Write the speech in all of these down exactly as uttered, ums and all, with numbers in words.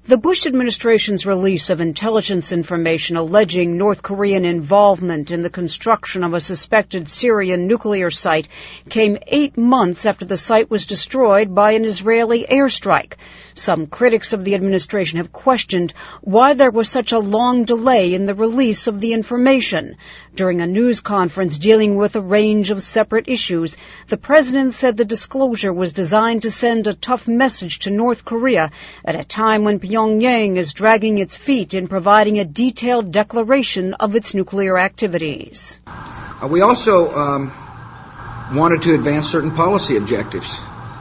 The Bush administration's release of intelligence information alleging North Korean involvement in the construction of a suspected Syrian nuclear site came eight months after the site was destroyed by an Israeli airstrike. Some critics of the administration have questioned why there was such a long delay in the release of the information. During a news conference dealing with a range of separate issues, the president said the disclosure was designed to send a tough message to North Korea at a time when Pyongyang is dragging its feet in providing a detailed declaration of its nuclear activities. Uh, we also um, wanted to advance certain policy objectives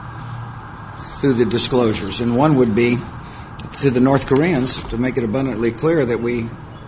through the disclosures, and one would be to the North Koreans to make it abundantly clear that we,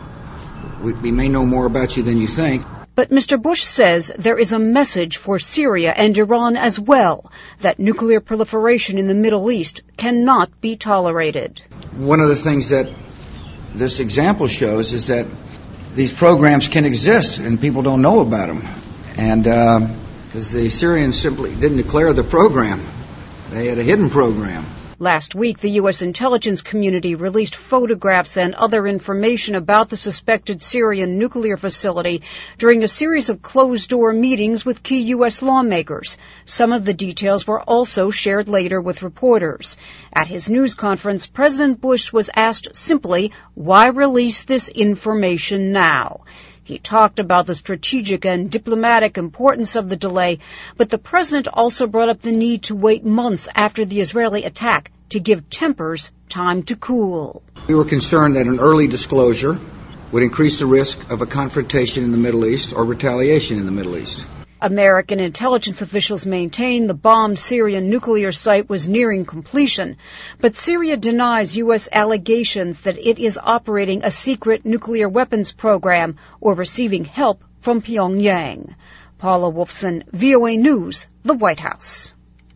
we we may know more about you than you think. But Mister Bush says there is a message for Syria and Iran as well, that nuclear proliferation in the Middle East cannot be tolerated. One of the things that this example shows is that these programs can exist and people don't know about them, and because uh, the Syrians simply didn't declare the program. They had a hidden program. Last week, the U S intelligence community released photographs and other information about the suspected Syrian nuclear facility during a series of closed-door meetings with key U S lawmakers. Some of the details were also shared later with reporters. At his news conference, President Bush was asked simply, why release this information now? He talked about the strategic and diplomatic importance of the delay, but the president also brought up the need to wait months after the Israeli attack to give tempers time to cool. We were concerned that an early disclosure would increase the risk of a confrontation in the Middle East or retaliation in the Middle East. American intelligence officials maintain the bombed Syrian nuclear site was nearing completion, but Syria denies U S allegations that it is operating a secret nuclear weapons program or receiving help from Pyongyang. Paula Wolfson, V O A News, the White House.